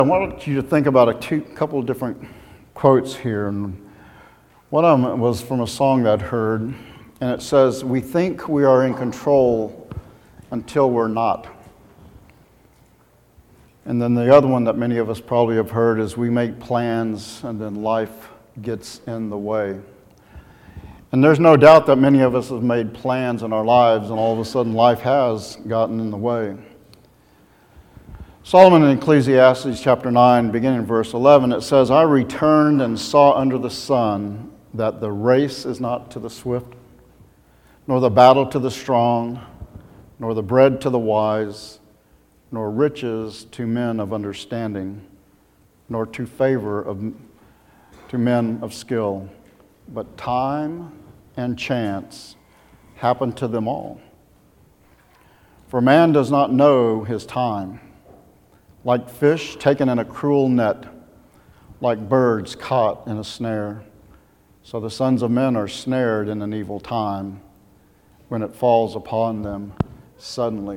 I wanted you to think about a couple of different quotes here. And one of them was from a song that I'd heard, and it says, "We think we are in control until we're not." And then the other one that many of us probably have heard is, "We make plans and then life gets in the way." And there's no doubt that many of us have made plans in our lives, and all of a sudden life has gotten in the way. Solomon in Ecclesiastes chapter 9, beginning in verse 11, it says, "I returned and saw under the sun that the race is not to the swift, nor the battle to the strong, nor the bread to the wise, nor riches to men of understanding, nor to favor to men of skill. But time and chance happen to them all. For man does not know his time. Like fish taken in a cruel net, like birds caught in a snare, so the sons of men are snared in an evil time when it falls upon them suddenly."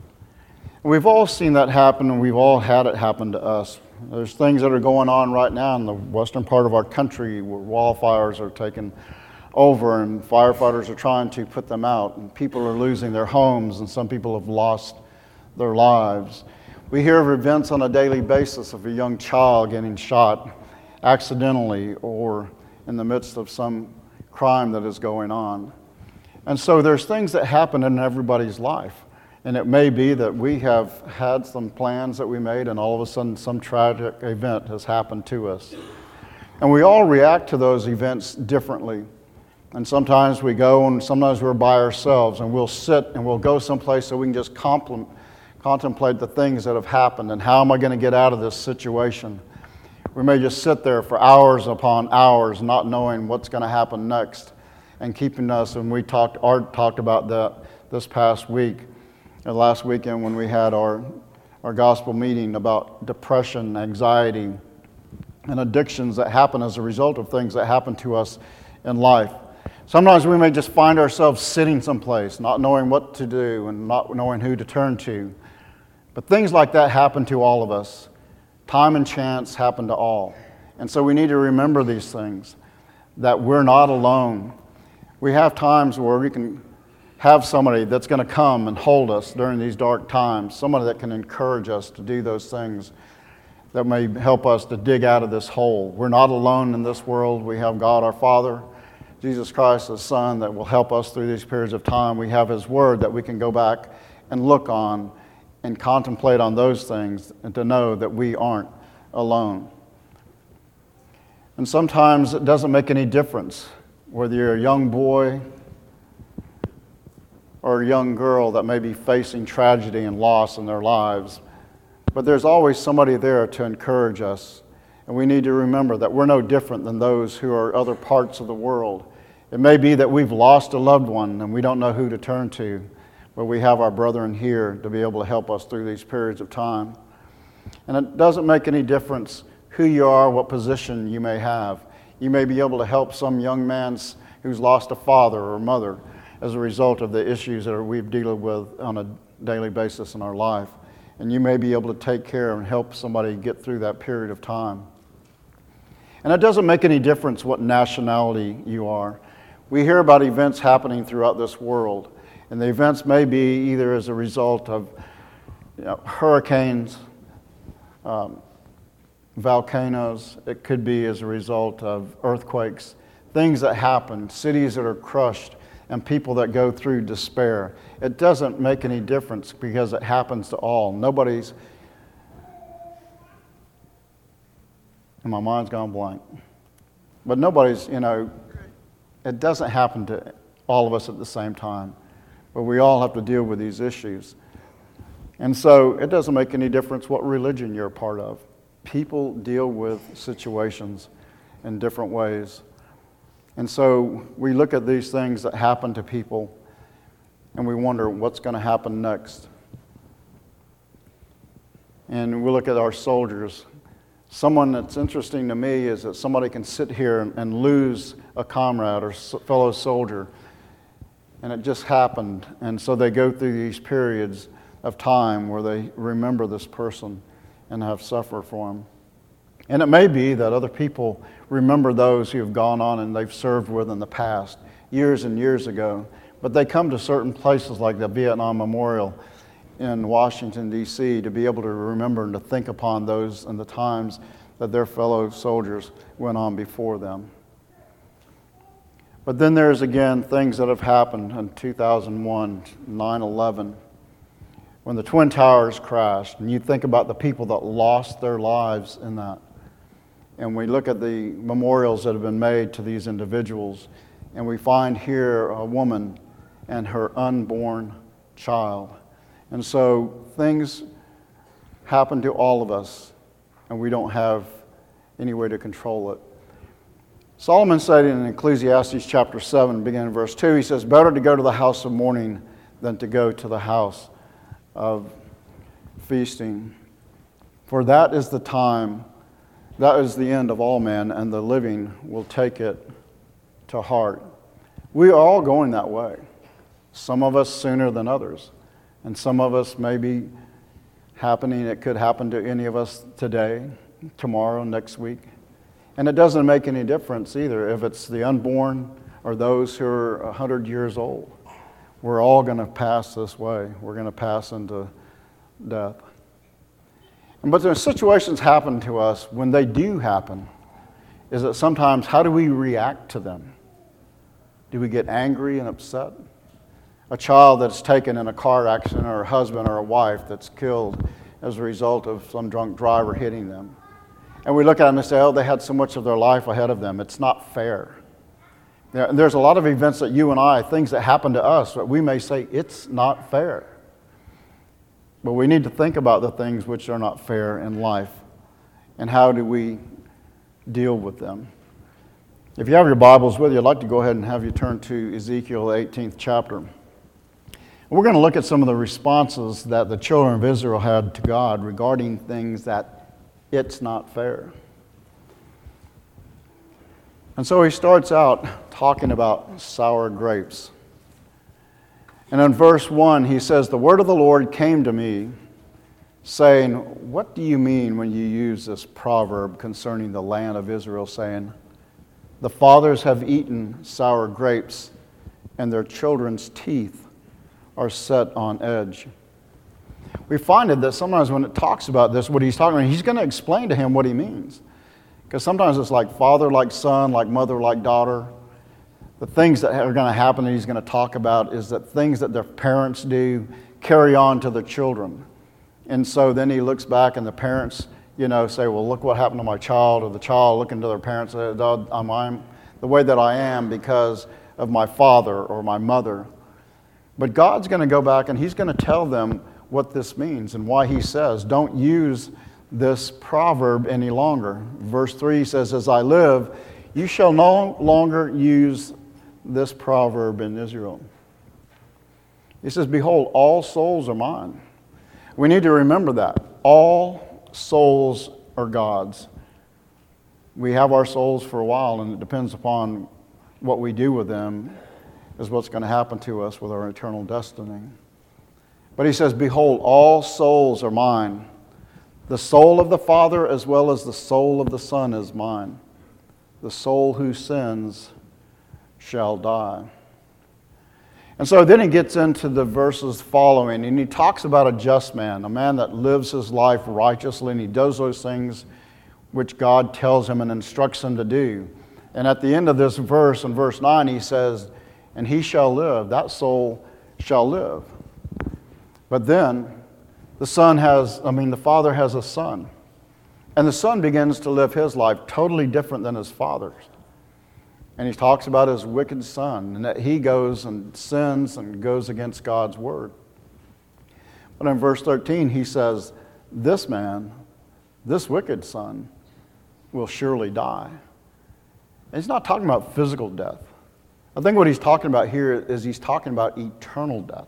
We've all seen that happen, and we've all had it happen to us. There's things that are going on right now in the western part of our country where wildfires are taking over and firefighters are trying to put them out, and people are losing their homes, and some people have lost their lives. We hear of events on a daily basis of a young child getting shot accidentally or in the midst of some crime that is going on. And so there's things that happen in everybody's life. And it may be that we have had some plans that we made, and all of a sudden some tragic event has happened to us. And we all react to those events differently. And sometimes we go, and sometimes we're by ourselves, and we'll sit and we'll go someplace so we can just contemplate the things that have happened and how am I going to get out of this situation. We may just sit there for hours upon hours not knowing what's going to happen next, and keeping us, and Art talked about that this past week, last weekend when we had our gospel meeting about depression, anxiety, and addictions that happen as a result of things that happen to us in life. Sometimes we may just find ourselves sitting someplace, not knowing what to do and not knowing who to turn to. But things like that happen to all of us. Time and chance happen to all. And so we need to remember these things, that we're not alone. We have times where we can have somebody that's going to come and hold us during these dark times, somebody that can encourage us to do those things that may help us to dig out of this hole. We're not alone in this world. We have God our Father, Jesus Christ, His Son, that will help us through these periods of time. We have His Word that we can go back and look on and contemplate on those things, and to know that we aren't alone. And sometimes it doesn't make any difference whether you're a young boy or a young girl that may be facing tragedy and loss in their lives, but there's always somebody there to encourage us. And we need to remember that we're no different than those who are other parts of the world. It may be that we've lost a loved one and we don't know who to turn to, but we have our brethren here to be able to help us through these periods of time. And it doesn't make any difference who you are, what position you may have. You may be able to help some young man who's lost a father or mother as a result of the issues that we've dealt with on a daily basis in our life. And you may be able to take care and help somebody get through that period of time. And it doesn't make any difference what nationality you are. We hear about events happening throughout this world, and the events may be either as a result of hurricanes, volcanoes. It could be as a result of earthquakes, things that happen, cities that are crushed, and people that go through despair. It doesn't make any difference because it happens to all. And my mind's gone blank. But it doesn't happen to all of us at the same time. But we all have to deal with these issues. And so it doesn't make any difference what religion you're a part of. People deal with situations in different ways. And so we look at these things that happen to people and we wonder what's going to happen next. And we look at our soldiers. Someone that's interesting to me is that somebody can sit here and lose a comrade or fellow soldier, and it just happened. And so they go through these periods of time where they remember this person and have suffered for him. And it may be that other people remember those who have gone on and they've served with in the past, years and years ago. But they come to certain places like the Vietnam Memorial in Washington, D.C., to be able to remember and to think upon those and the times that their fellow soldiers went on before them. But then there's again things that have happened in 2001, 9/11, when the Twin Towers crashed, and you think about the people that lost their lives in that. And we look at the memorials that have been made to these individuals, and we find here a woman and her unborn child. And so things happen to all of us, and we don't have any way to control it. Solomon said in Ecclesiastes chapter 7, beginning in verse 2, he says, "Better to go to the house of mourning than to go to the house of feasting. For that is the time, that is the end of all men, and the living will take it to heart." We are all going that way. Some of us sooner than others. And some of us may be happening, it could happen to any of us today, tomorrow, next week. And it doesn't make any difference either if it's the unborn or those who are 100 years old. We're all going to pass this way. We're going to pass into death. But the situations happen to us, when they do happen, is that sometimes how do we react to them? Do we get angry and upset? A child that's taken in a car accident, or a husband or a wife that's killed as a result of some drunk driver hitting them. And we look at them and say, oh, they had so much of their life ahead of them. It's not fair. There's a lot of events that you and I, things that happen to us, that we may say, it's not fair. But we need to think about the things which are not fair in life, and how do we deal with them. If you have your Bibles with you, I'd like to go ahead and have you turn to Ezekiel, the 18th chapter. We're going to look at some of the responses that the children of Israel had to God regarding things that it's not fair. And so he starts out talking about sour grapes. And in verse 1, he says, "The word of the Lord came to me, saying," what do you mean when you use this proverb concerning the land of Israel, saying, "The fathers have eaten sour grapes, and their children's teeth are set on edge"? We find it that sometimes when it talks about this, what he's talking about, he's going to explain to him what he means. Because sometimes it's like father like son, like mother like daughter. The things that are going to happen that he's going to talk about is that things that their parents do carry on to the children. And so then he looks back and the parents, say, well, look what happened to my child, or the child looking to their parents and say, I'm the way that I am because of my father or my mother. But God's going to go back and he's going to tell them what this means and why he says, don't use this proverb any longer. Verse 3 says, "As I live, you shall no longer use this proverb in Israel." He says, "Behold, all souls are mine." We need to remember that. All souls are God's. We have our souls for a while, and it depends upon what we do with them is what's going to happen to us with our eternal destiny. But he says, "Behold, all souls are mine. The soul of the Father as well as the soul of the Son is mine. The soul who sins shall die." And so then he gets into the verses following, and he talks about a just man, a man that lives his life righteously, and he does those things which God tells him and instructs him to do. And at the end of this verse, in verse 9, he says, "And he shall live," that soul shall live. But then the Father has a son. And the son begins to live his life totally different than his father's. And he talks about his wicked son, and that he goes and sins and goes against God's word. But in verse 13, he says, this man, this wicked son, will surely die. And he's not talking about physical death. I think what he's talking about here is he's talking about eternal death.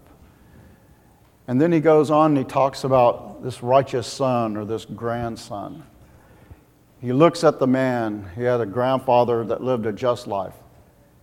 And then he goes on and he talks about this righteous son or this grandson. He looks at the man. He had a grandfather that lived a just life.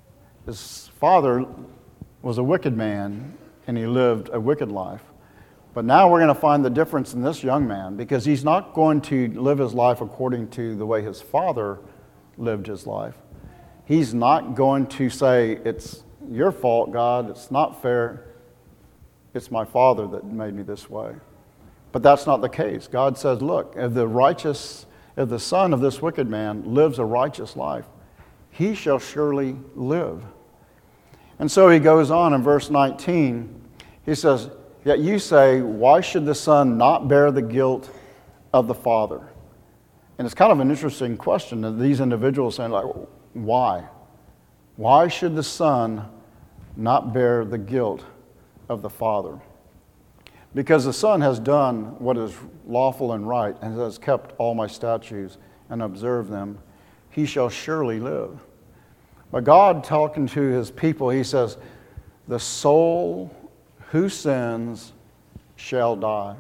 His father was a wicked man and he lived a wicked life. But now we're going to find the difference in this young man, because he's not going to live his life according to the way his father lived his life. He's not going to say, it's your fault, God, it's not fair, it's my father that made me this way. But that's not the case. God says, look, if the son of this wicked man lives a righteous life, he shall surely live. And so he goes on in verse 19, he says, yet you say, why should the son not bear the guilt of the father? And it's kind of an interesting question that these individuals saying, like, why? Why should the son not bear the guilt of the father? Because the son has done what is lawful and right and has kept all my statutes and observed them, he shall surely live. But God, talking to his people, he says, the soul who sins shall die.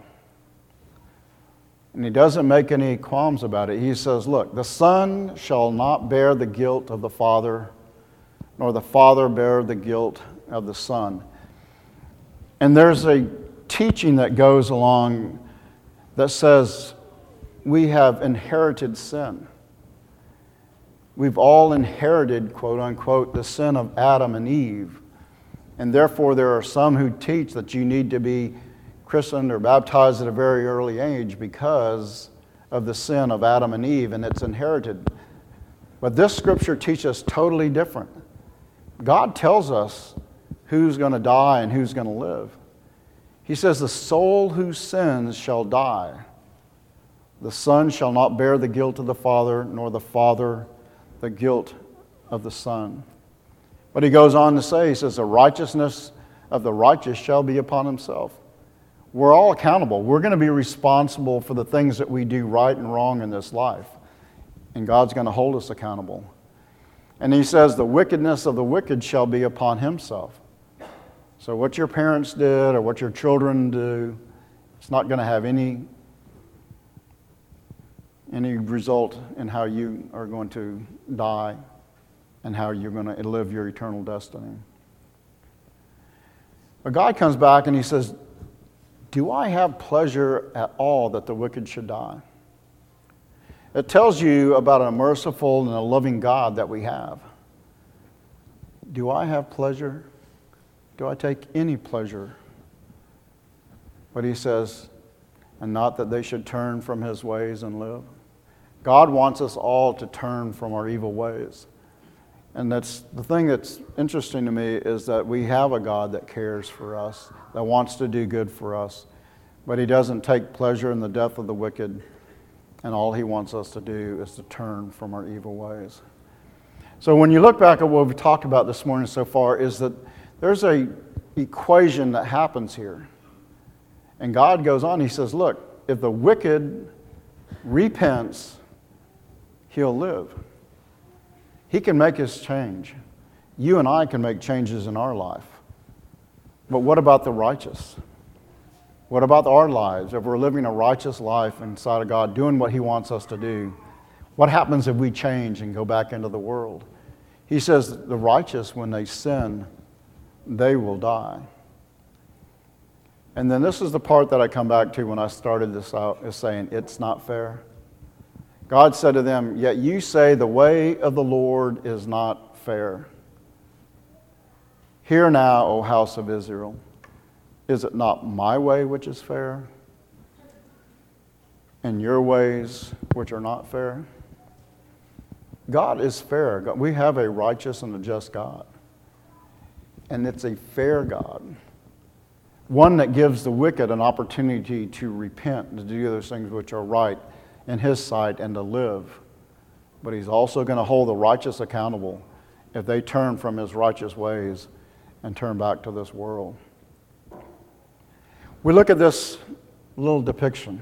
And he doesn't make any qualms about it. He says, look, the son shall not bear the guilt of the father, nor the father bear the guilt of the son. And there's a teaching that goes along that says we have inherited sin. We've all inherited, quote unquote, the sin of Adam and Eve. And therefore there are some who teach that you need to be christened or baptized at a very early age because of the sin of Adam and Eve, and it's inherited. But this scripture teaches us totally different. God tells us who's going to die and who's going to live. He says, the soul who sins shall die. The son shall not bear the guilt of the father, nor the father the guilt of the son. But he goes on to say, he says, the righteousness of the righteous shall be upon himself. We're all accountable. We're going to be responsible for the things that we do right and wrong in this life. And God's going to hold us accountable. And he says, the wickedness of the wicked shall be upon himself. So what your parents did or what your children do, it's not going to have any result in how you are going to die and how you're going to live your eternal destiny. But God comes back and he says, do I have pleasure at all that the wicked should die? It tells you about a merciful and a loving God that we have. Do I have pleasure? Do I take any pleasure? But he says, and not that they should turn from his ways and live. God wants us all to turn from our evil ways. And that's the thing that's interesting to me, is that we have a God that cares for us, that wants to do good for us. But he doesn't take pleasure in the death of the wicked. And all he wants us to do is to turn from our evil ways. So when you look back at what we've talked about this morning so far, is that there's an equation that happens here. And God goes on, he says, look, if the wicked repents, he'll live. He can make his change. You and I can make changes in our life. But what about the righteous? What about our lives? If we're living a righteous life inside of God, doing what he wants us to do, what happens if we change and go back into the world? He says the righteous, when they sin, they will die. And then this is the part that I come back to when I started this out, is saying it's not fair. God said to them, yet you say the way of the Lord is not fair. Hear now, O house of Israel, is it not my way which is fair, and your ways which are not fair? God is fair. We have a righteous and a just God. And it's a fair God. One that gives the wicked an opportunity to repent and to do those things which are right in his sight and to live. But he's also going to hold the righteous accountable if they turn from his righteous ways and turn back to this world. We look at this little depiction.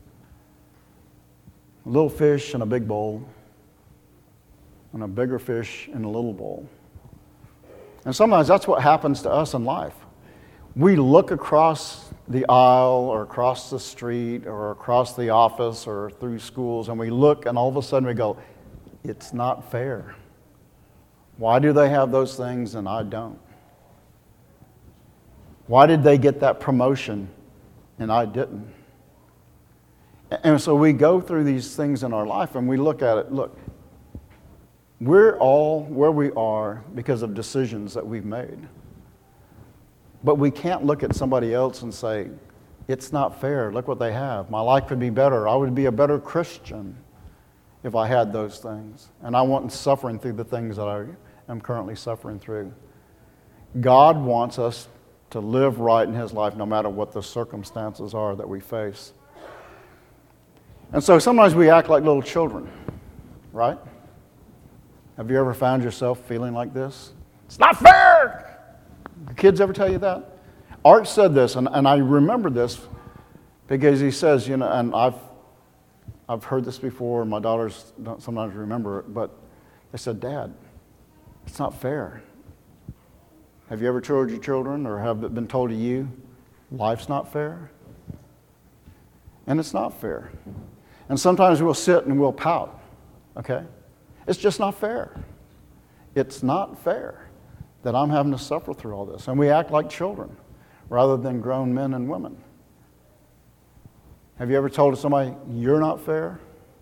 A little fish in a big bowl, and a bigger fish in a little bowl. And sometimes that's what happens to us in life. We look across the aisle or across the street or across the office or through schools, and we look and all of a sudden we go, it's not fair. Why do they have those things and I don't? Why did they get that promotion and I didn't. And so we go through these things in our life and we look at it. Look, we're all where we are because of decisions that we've made. But we can't look at somebody else and say, it's not fair. Look what they have. My life could be better. I would be a better Christian if I had those things. And I wasn't suffering through the things that I am currently suffering through. God wants us to live right in His life no matter what the circumstances are that we face. And so sometimes we act like little children, right? Have you ever found yourself feeling like this? It's not fair! Do kids ever tell you that? Art said this, and I remember this because he says, and I've heard this before, my daughters don't sometimes remember it, but they said, Dad, it's not fair. Have you ever told your children, or have it been told to you, life's not fair? And it's not fair. And sometimes we'll sit and we'll pout, okay? It's just not fair. It's not fair that I'm having to suffer through all this. And we act like children rather than grown men and women. Have you ever told somebody, you're not fair?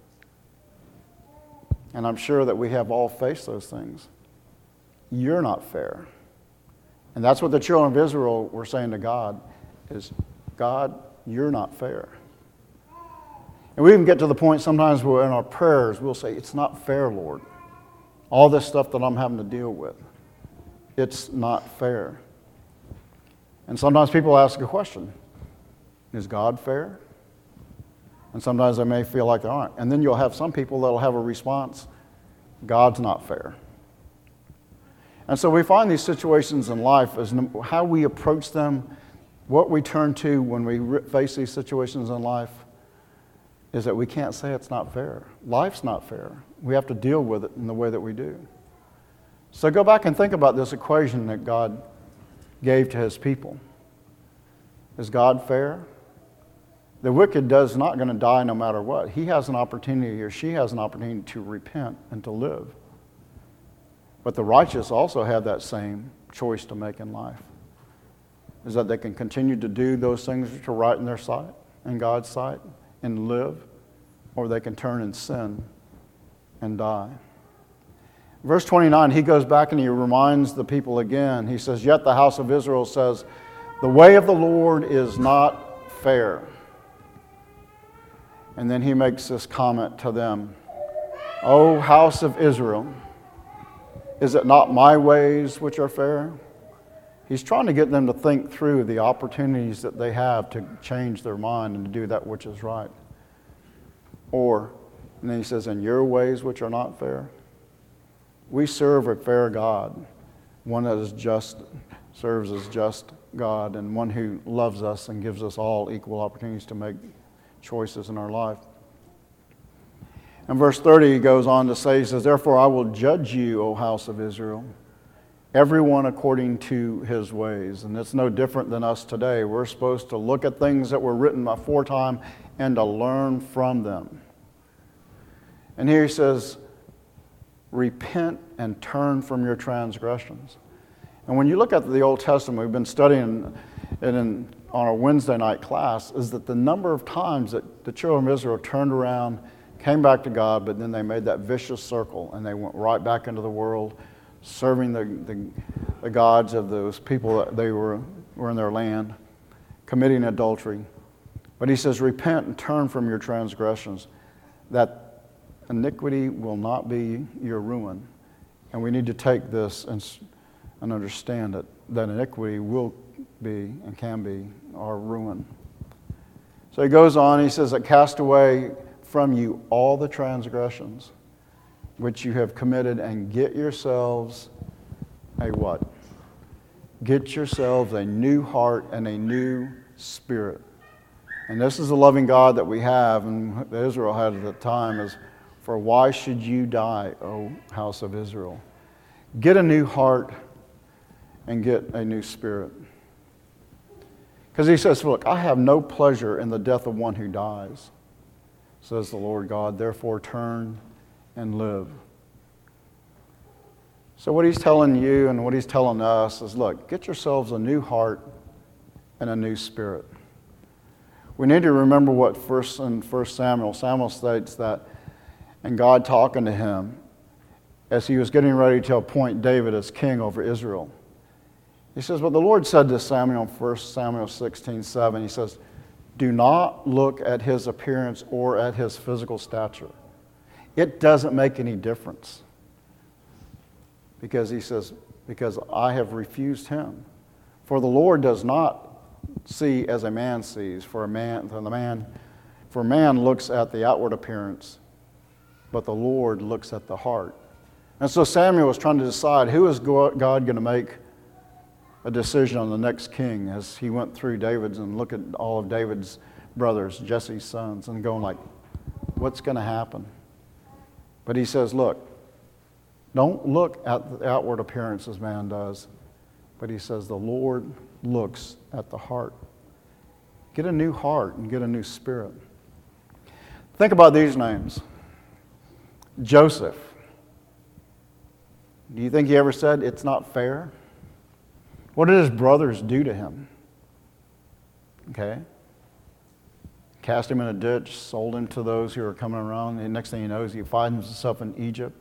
And I'm sure that we have all faced those things. You're not fair. And that's what the children of Israel were saying to God, is, God, you're not fair. And we even get to the point sometimes where in our prayers we'll say, it's not fair, Lord. All this stuff that I'm having to deal with, it's not fair. And sometimes people ask a question, is God fair? And sometimes they may feel like they aren't. And then you'll have some people that'll have a response, God's not fair. And so we find these situations in life as how we approach them, what we turn to when we face these situations in life, is that we can't say it's not fair. Life's not fair. We have to deal with it in the way that we do. So go back and think about this equation that God gave to His people. Is God fair? The wicked is not going to die no matter what. He has an opportunity, or she has an opportunity to repent and to live. But the righteous also have that same choice to make in life. Is that they can continue to do those things which are right in their sight, in God's sight, and live, or they can turn and sin and die. Verse 29, he goes back and he reminds the people again. He says, yet the house of Israel says, the way of the Lord is not fair. And then he makes this comment to them, O house of Israel, is it not my ways which are fair? He's trying to get them to think through the opportunities that they have to change their mind and to do that which is right. And then he says, in your ways which are not fair? We serve a fair God, one that is just, serves as just God, and one who loves us and gives us all equal opportunities to make choices in our life. In verse 30, he goes on to say, he says, therefore I will judge you, O house of Israel, everyone according to his ways. And it's no different than us today. We're supposed to look at things that were written aforetime and to learn from them. And here he says, repent and turn from your transgressions. And when you look at the Old Testament, we've been studying it on our Wednesday night class, is that the number of times that the children of Israel turned around, came back to God, but then they made that vicious circle and they went right back into the world, serving the gods of those people that they were in their land, committing adultery. But he says, repent and turn from your transgressions, that iniquity will not be your ruin. And we need to take this and understand it, that iniquity will be and can be our ruin. So he goes on, he says that cast away from you all the transgressions which you have committed, and get yourselves a what? Get yourselves a new heart and a new spirit. And this is the loving God that we have, and that Israel had at the time, is, for why should you die, O house of Israel? Get a new heart and get a new spirit. Because he says, look, I have no pleasure in the death of one who dies, says the Lord God. Therefore turn and live. So what he's telling you and what he's telling us is, look, get yourselves a new heart and a new spirit. We need to remember what in 1 Samuel states that, and God talking to him as he was getting ready to appoint David as king over Israel. He says, but the Lord said to Samuel in 1 Samuel 16:7, he says, do not look at his appearance or at his physical stature. It doesn't make any difference. Because he says, because I have refused him. For the Lord does not see as a man sees, for man looks at the outward appearance, but the Lord looks at the heart. And so Samuel was trying to decide who is God going to make a decision on the next king, as he went through David's and looked at all of David's brothers, Jesse's sons, and going like, what's going to happen? But he says, look, don't look at the outward appearance as man does, but he says the Lord looks at the heart. Get a new heart and get a new spirit. Think about these names. Joseph. Do you think he ever said, it's not fair? What did his brothers do to him? Okay. Cast him in a ditch, sold him to those who were coming around. And next thing he knows, he finds himself in Egypt.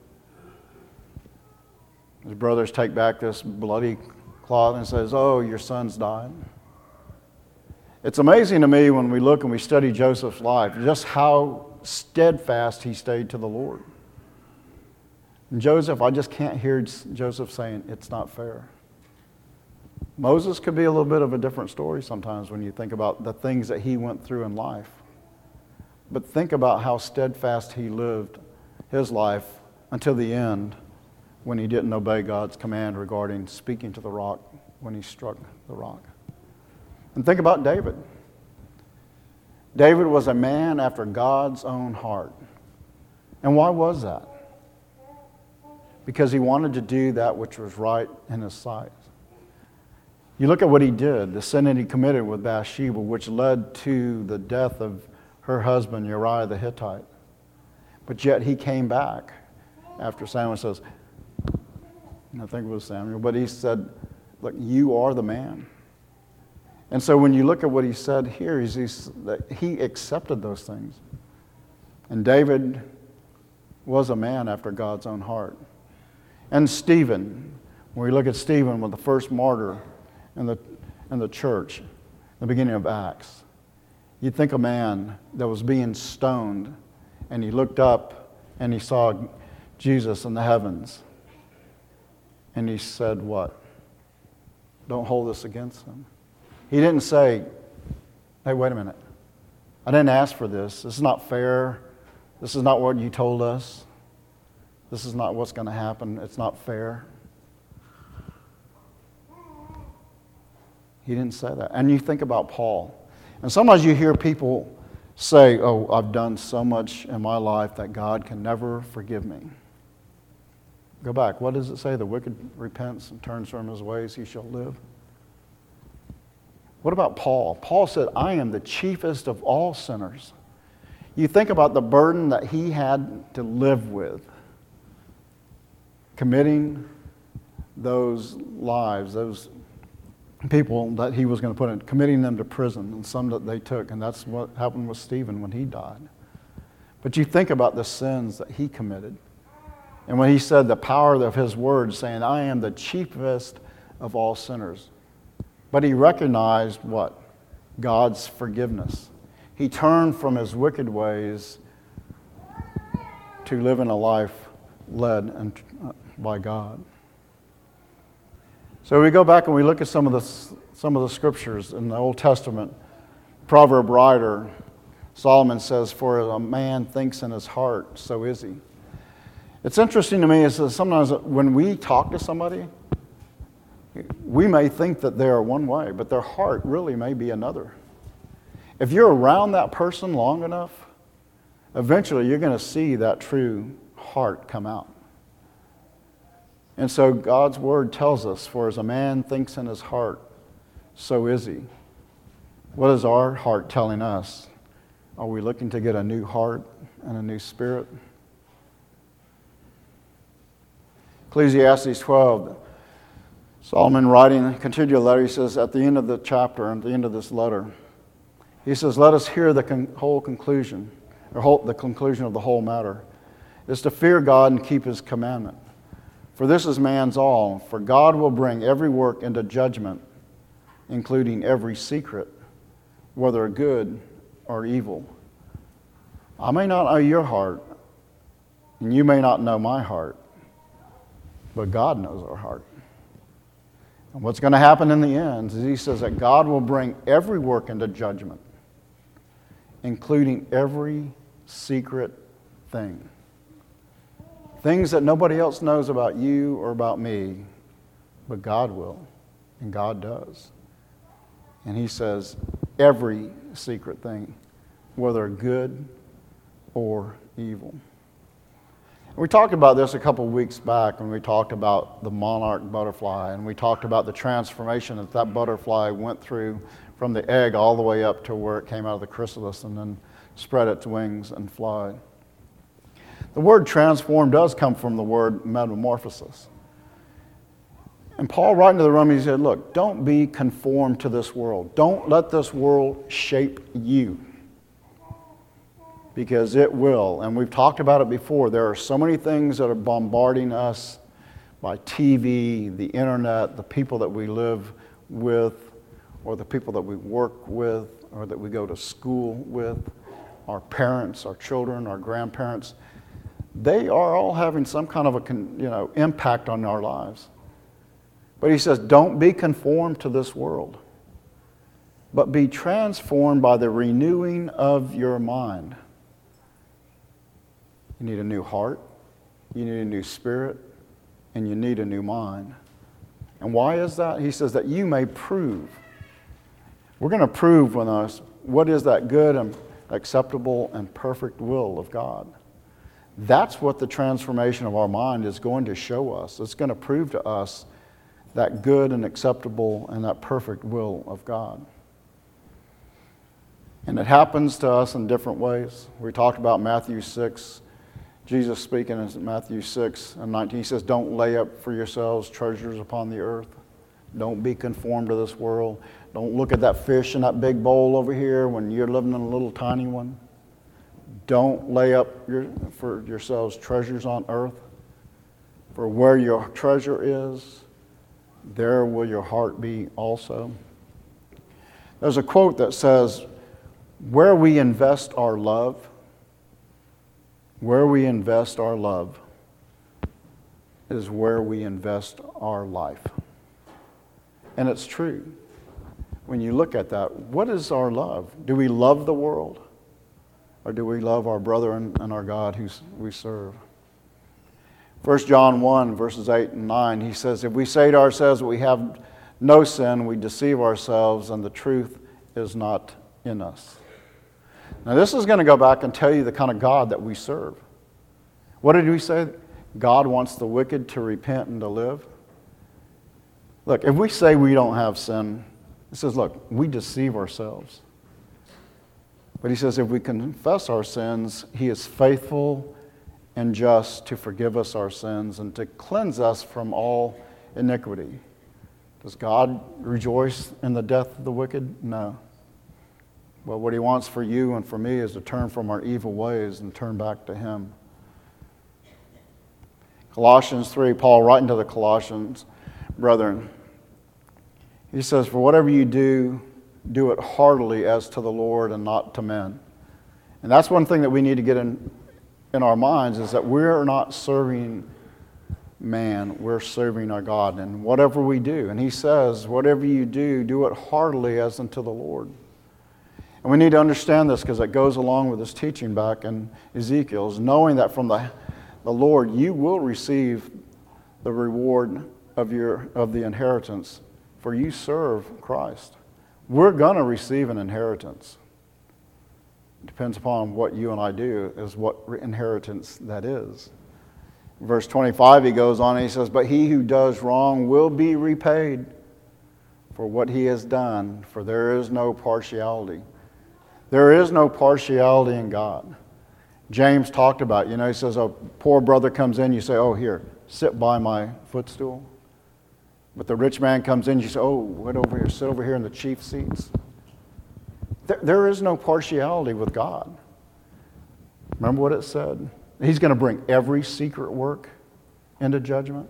His brothers take back this bloody cloth and says, oh, your son's died. It's amazing to me when we look and we study Joseph's life, just how steadfast he stayed to the Lord. And Joseph, I just can't hear Joseph saying, it's not fair. Moses could be a little bit of a different story sometimes when you think about the things that he went through in life. But think about how steadfast he lived his life until the end when he didn't obey God's command regarding speaking to the rock when he struck the rock. And think about David. David was a man after God's own heart. And why was that? Because he wanted to do that which was right in his sight. You look at what he did, the sin that he committed with Bathsheba, which led to the death of her husband, Uriah the Hittite. But yet he came back after Samuel says, I think it was Samuel, but he said, look, you are the man. And so when you look at what he said here, he accepted those things. And David was a man after God's own heart. And Stephen, when we look at Stephen, was the first martyr in the church, in the beginning of Acts. You'd think a man that was being stoned, and he looked up and he saw Jesus in the heavens. And he said, what? Don't hold this against him. He didn't say, hey, wait a minute. I didn't ask for this. This is not fair. This is not what you told us. This is not what's going to happen. It's not fair. He didn't say that. And you think about Paul. And sometimes you hear people say, oh, I've done so much in my life that God can never forgive me. Go back. What does it say? The wicked repents and turns from his ways, he shall live. What about Paul? Paul said, I am the chiefest of all sinners. You think about the burden that he had to live with, committing those lives, those people that he was going to put in, committing them to prison, and some that they took. And that's what happened with Stephen when he died. But you think about the sins that he committed. And when he said the power of his words, saying, I am the chiefest of all sinners. But he recognized what? God's forgiveness. He turned from his wicked ways to living a life led by God. So we go back and we look at some of the scriptures in the Old Testament. Proverb writer Solomon says, for a man thinks in his heart, so is he. It's interesting to me is that sometimes when we talk to somebody, we may think that they are one way, but their heart really may be another. If you're around that person long enough, eventually you're going to see that true heart come out. And so God's word tells us, for as a man thinks in his heart, so is he. What is our heart telling us? Are we looking to get a new heart and a new spirit? Ecclesiastes 12, Solomon writing, continued letter, he says at the end of the chapter, at the end of this letter, He says, let us hear the whole conclusion, or the conclusion of the whole matter, is to fear God and keep His commandment. For this is man's all. For God will bring every work into judgment, including every secret, whether good or evil. I may not know your heart, and you may not know my heart, but God knows our heart. And what's going to happen in the end is He says that God will bring every work into judgment, including every secret thing. Things that nobody else knows about you or about me, but God will, and God does. And He says every secret thing, whether good or evil. We talked about this a couple of weeks back when we talked about the monarch butterfly, and we talked about the transformation that butterfly went through from the egg all the way up to where it came out of the chrysalis and then spread its wings and fly. The word transform does come from the word metamorphosis. And Paul, writing to the Romans, he said, look, don't be conformed to this world. Don't let this world shape you, because it will. And we've talked about it before. There are so many things that are bombarding us by TV, the internet, the people that we live with, or the people that we work with, or that we go to school with, our parents, our children, our grandparents. They are all having some kind of a impact on our lives. But he says, don't be conformed to this world, but be transformed by the renewing of your mind. You need a new heart, you need a new spirit, and you need a new mind. And why is that? He says that you may prove. We're going to prove with us what is that good and acceptable and perfect will of God. That's what the transformation of our mind is going to show us. It's going to prove to us that good and acceptable and that perfect will of God. And it happens to us in different ways. We talked about Matthew 6. Jesus speaking in Matthew 6 and 19, he says, don't lay up for yourselves treasures upon the earth. Don't be conformed to this world. Don't look at that fish in that big bowl over here when you're living in a little tiny one. Don't lay up for yourselves treasures on earth. For where your treasure is, there will your heart be also. There's a quote that says, where we invest our love is where we invest our life. And it's true. When you look at that, what is our love? Do we love the world? Or do we love our brother and our God who we serve? 1 John 1, verses 8 and 9, he says, if we say to ourselves that we have no sin, we deceive ourselves, and the truth is not in us. Now, this is going to go back and tell you the kind of God that we serve. What did we say? God wants the wicked to repent and to live. Look, if we say we don't have sin, it says, look, we deceive ourselves. But he says if we confess our sins, He is faithful and just to forgive us our sins and to cleanse us from all iniquity. Does God rejoice in the death of the wicked? No. But what He wants for you and for me is to turn from our evil ways and turn back to Him. Colossians 3, Paul writing to the Colossians, brethren, he says, for whatever you do, do it heartily as to the Lord and not to men. And that's one thing that we need to get in our minds, is that we're not serving man, we're serving our God. And whatever we do, and he says, whatever you do, do it heartily as unto the Lord. And we need to understand this because it goes along with this teaching back in Ezekiel, is knowing that from the Lord you will receive the reward of the inheritance, for you serve Christ. We're going to receive an inheritance. It depends upon what you and I do, is what inheritance that is. Verse 25, he goes on and he says, but he who does wrong will be repaid for what he has done, for there is no partiality. There is no partiality in God. James talked about, he says, a poor brother comes in, you say, oh, here, sit by my footstool. But the rich man comes in, you say, oh, wait over here, sit over here in the chief seats. There is no partiality with God. Remember what it said? He's going to bring every secret work into judgment.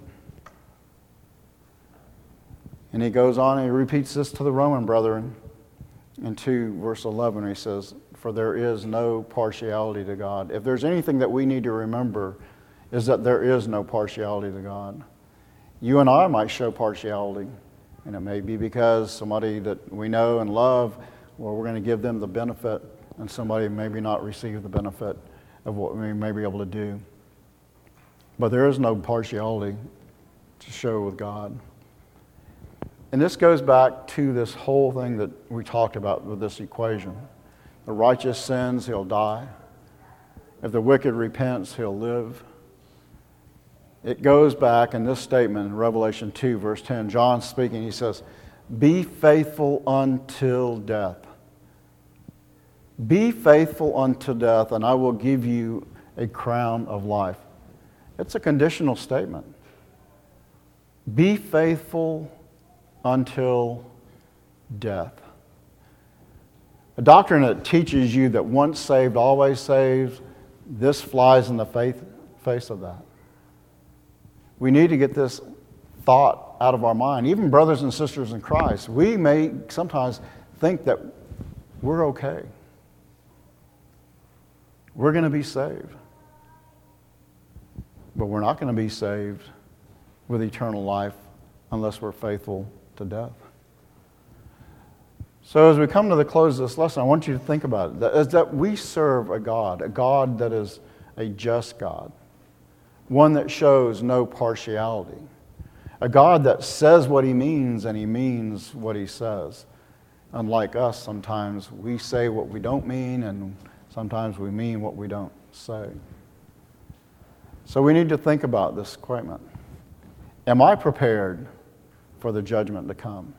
And he goes on and he repeats this to the Roman brethren in 2 verse 11. He says, for there is no partiality to God. If there's anything that we need to remember, is that there is no partiality to God. You and I might show partiality, and it may be because somebody that we know and love, well, we're going to give them the benefit, and somebody maybe not receive the benefit of what we may be able to do. But there is no partiality to show with God. And this goes back to this whole thing that we talked about with this equation. The righteous sins, he'll die. If the wicked repents, he'll live. It goes back in this statement in Revelation 2, verse 10. John speaking, he says, be faithful until death. Be faithful unto death, and I will give you a crown of life. It's a conditional statement. Be faithful until death. A doctrine that teaches you that once saved, always saved, this flies in the face of that. We need to get this thought out of our mind. Even brothers and sisters in Christ, we may sometimes think that we're okay. We're going to be saved. But we're not going to be saved with eternal life unless we're faithful to death. So as we come to the close of this lesson, I want you to think about it, is that we serve a God that is a just God, one that shows no partiality, a God that says what he means and he means what he says. Unlike us, sometimes we say what we don't mean and sometimes we mean what we don't say. So we need to think about this statement. Am I prepared for the judgment to come?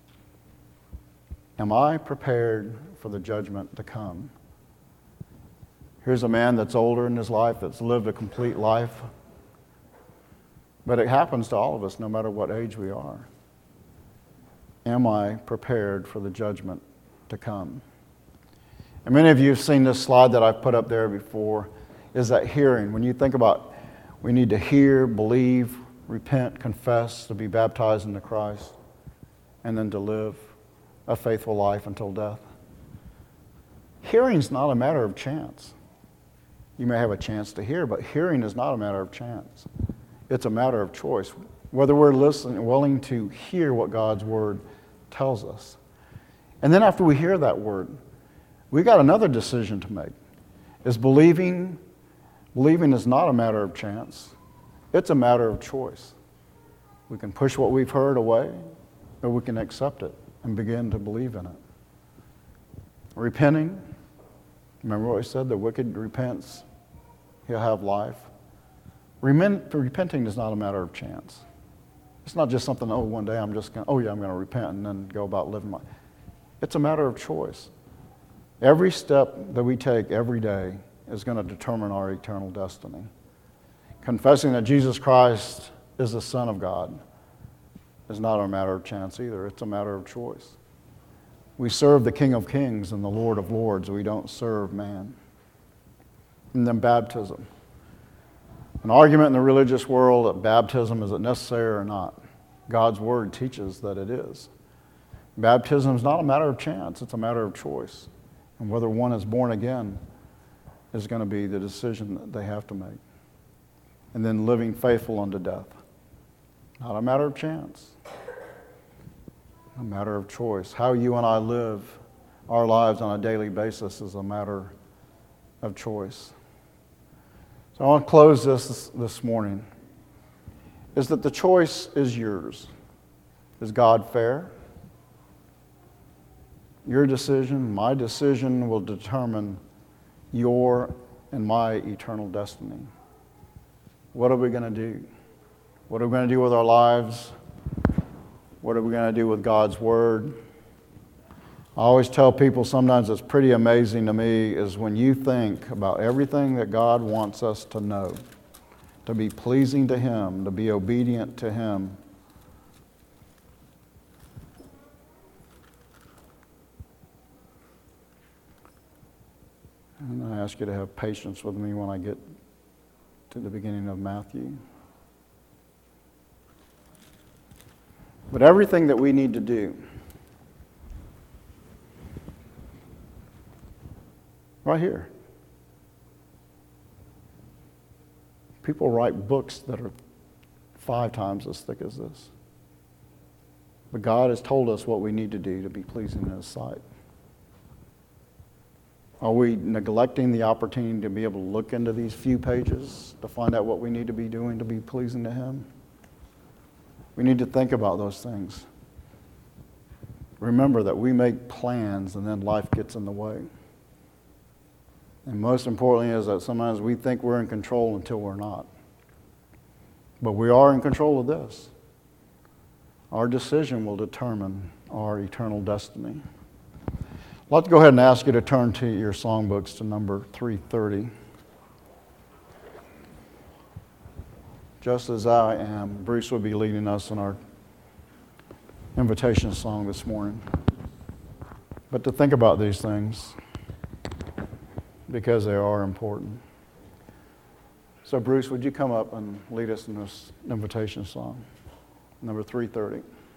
Am I prepared for the judgment to come? Here's a man that's older in his life, that's lived a complete life. But it happens to all of us, no matter what age we are. Am I prepared for the judgment to come? And many of you have seen this slide that I've put up there before, is that hearing. When you think about, we need to hear, believe, repent, confess, to be baptized into Christ, and then to live a faithful life until death. Hearing's not a matter of chance. You may have a chance to hear, but hearing is not a matter of chance. It's a matter of choice. Whether we're listening, willing to hear what God's word tells us. And then after we hear that word, we got another decision to make. Is believing is not a matter of chance. It's a matter of choice. We can push what we've heard away, or we can accept it and begin to believe in it. Repenting, remember what we said, the wicked repents, he'll have life. Repenting is not a matter of chance. It's not just something, one day I'm going to repent and then go about living my... It's a matter of choice. Every step that we take every day is going to determine our eternal destiny. Confessing that Jesus Christ is the Son of God is not a matter of chance either. It's a matter of choice. We serve the King of Kings and the Lord of Lords. We don't serve man. And then baptism. An argument in the religious world that baptism, is it necessary or not? God's word teaches that it is. Baptism is not a matter of chance. It's a matter of choice. And whether one is born again is going to be the decision that they have to make. And then living faithful unto death. Not a matter of chance. A matter of choice. How you and I live our lives on a daily basis is a matter of choice. So I want to close this morning. Is that the choice is yours. Is God fair? Your decision, my decision will determine your and my eternal destiny. What are we going to do? What are we going to do with our lives? What are we going to do with God's word? I always tell people sometimes it's pretty amazing to me is when you think about everything that God wants us to know, to be pleasing to Him, to be obedient to Him. I ask you to have patience with me when I get to the beginning of Matthew. But everything that we need to do, right here. People write books that are 5 times as thick as this. But God has told us what we need to do to be pleasing in His sight. Are we neglecting the opportunity to be able to look into these few pages to find out what we need to be doing to be pleasing to Him? We need to think about those things. Remember that we make plans and then life gets in the way. And most importantly is that sometimes we think we're in control until we're not. But we are in control of this. Our decision will determine our eternal destiny. I'd like to go ahead and ask you to turn to your songbooks to number 330. Just as I am, Bruce will be leading us in our invitation song this morning. But to think about these things, because they are important. So Bruce, would you come up and lead us in this invitation song, number 330?